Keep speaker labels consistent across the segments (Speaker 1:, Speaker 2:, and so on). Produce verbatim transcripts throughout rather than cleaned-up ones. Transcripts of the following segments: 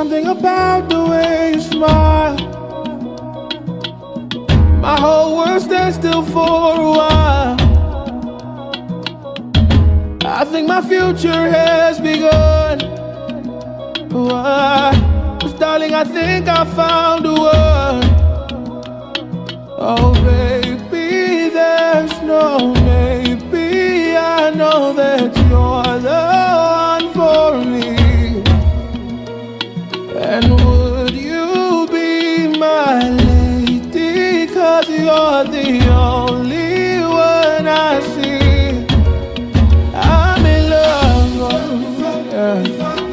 Speaker 1: something about the way you smile. My whole world stands still for a while. I think my future has begun. Why? 'Cause darling, I think I found a word. Oh baby, there's no maybe. I know that you're the one for me. And would you be my lady? 'Cause you're the only one I see. I'm in love, yeah.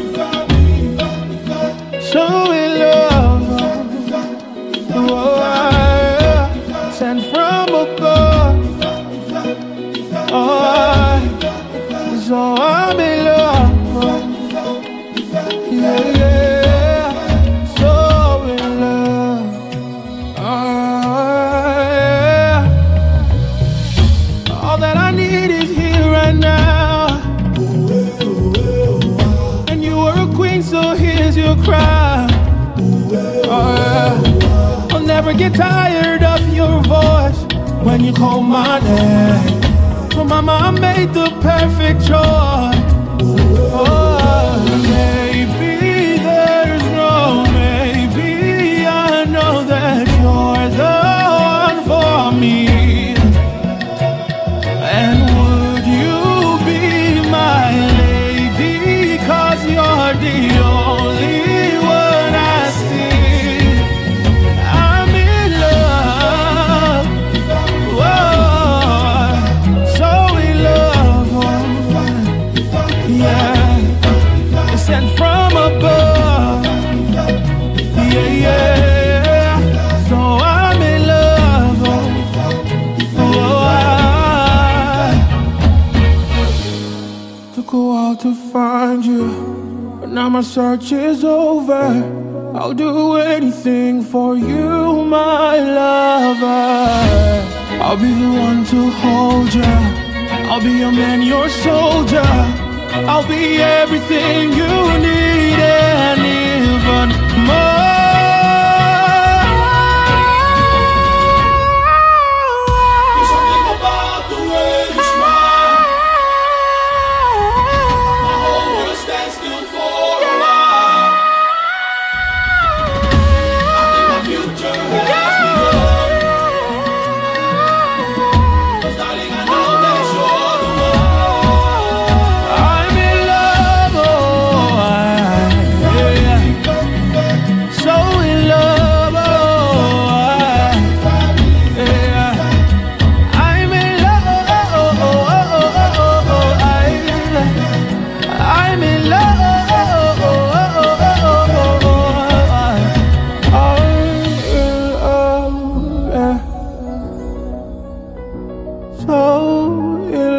Speaker 1: So in love, oh, I, sent from above. Oh, I, so I'm in love, yeah, yeah. So in love, oh, yeah. All that I need is here right now. And you were a queen, so here's your crown. Oh, yeah. I'll never get tired of your voice when you call my name. So mama, I made the perfect choice. Oh, maybe there's no maybe. I know that you're the one for me. And would you be my lady? 'Cause you're the only one I see. I'm in love, whoa, so in love, yeah. Sent from above, yeah, yeah. So I'm in love, oh, I to go out to find you, but now my search is over. I'll do anything for you, my lover. I'll be the one to hold you. I'll be your man, your soldier. I'll be everything you need and even more. There's something about the way you smile. My whole world stands still for a while. I think my future has begun. 'Cause darling, I know that you're the one. I'm in love, oh, I, yeah. So in love, oh, I, yeah. I'm in love, oh, oh, oh, oh, oh, oh, I, I'm in love, oh, oh, oh, oh, oh, oh, I, I'm in love, yeah. So in